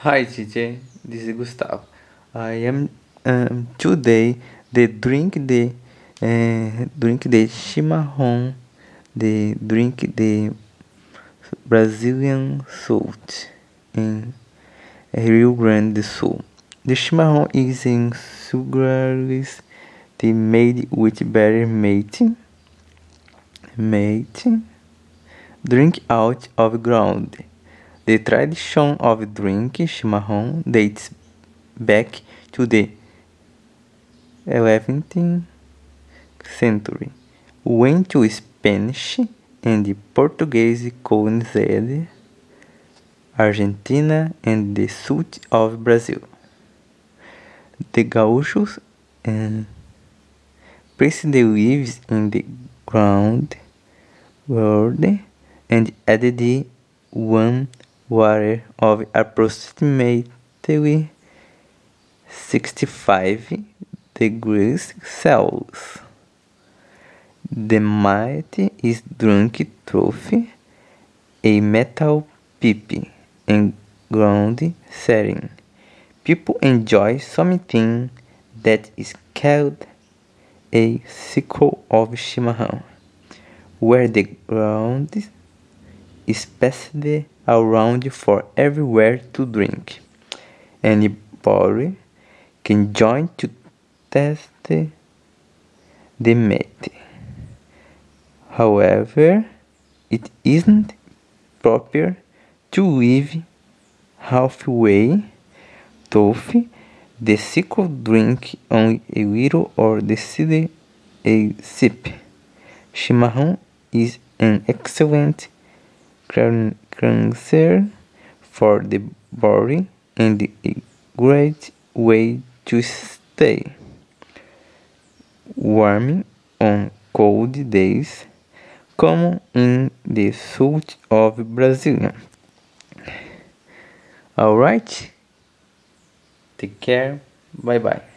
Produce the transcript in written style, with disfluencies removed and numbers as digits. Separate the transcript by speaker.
Speaker 1: Hi TJ, this is Gustavo. I am today the drink the chimarrão, the drink the Brazilian salt in Rio Grande do Sul. The chimarrão is in sugarless tea made with better mate drink out of ground. The tradition of drinking chimarrão dates back to the 11th century, when two Spanish and Portuguese colonized Argentina and the south of Brazil. The gauchos placed the leaves in the ground and added one water of approximately 65 degrees Celsius. The mate is drunk through a metal pipe in ground setting. People enjoy something that is called a cycle of chimarrão, where the ground is passed around for everywhere to drink. Anybody can join to test the mate. However, it isn't proper to leave halfway through the cycle, drink only a little or decide a sip. Chimarrão is an excellent cleanser for the body and a great way to stay warm on cold days, common in the south of Brazil. Alright? Take care. Bye bye.